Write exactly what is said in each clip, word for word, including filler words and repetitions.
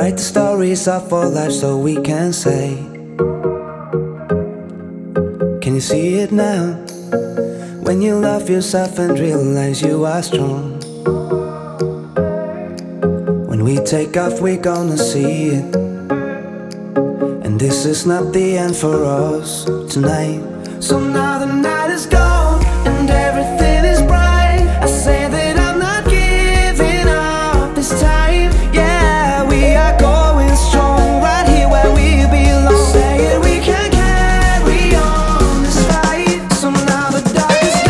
write the stories of our life so we can say, can you see it now? When you love yourself and realize you are strong. When we take off we're gonna see it. And this is not the end for us tonight. So now the night is gone and everything is bright. I say that I'm not giving up this time. Yeah, we are going strong right here where we belong. Saying we can carry on this fight. So now the dark is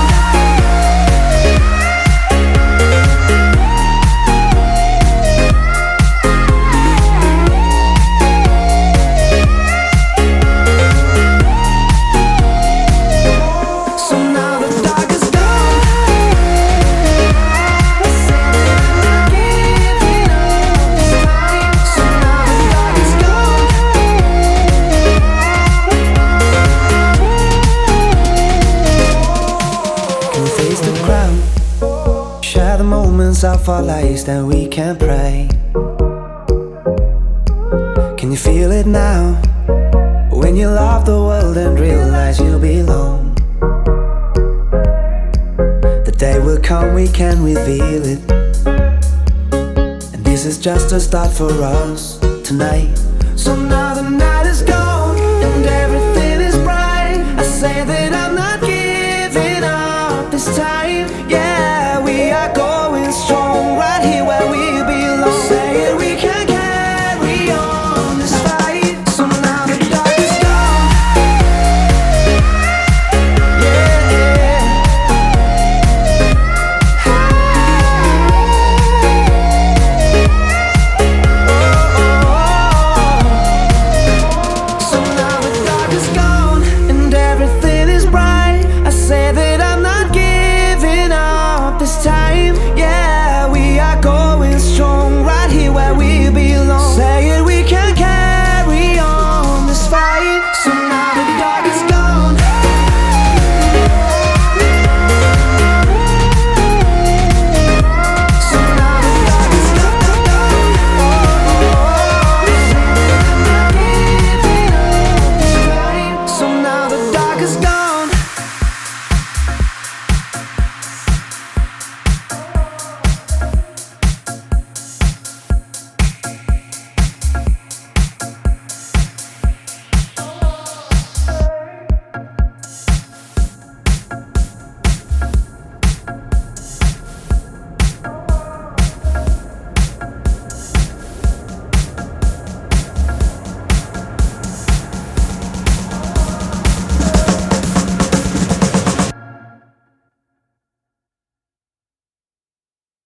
of our lives, then we can pray. Can you feel it now? When you love the world and realize you belong. The day will come we can reveal it. And this is just a start for us tonight. So now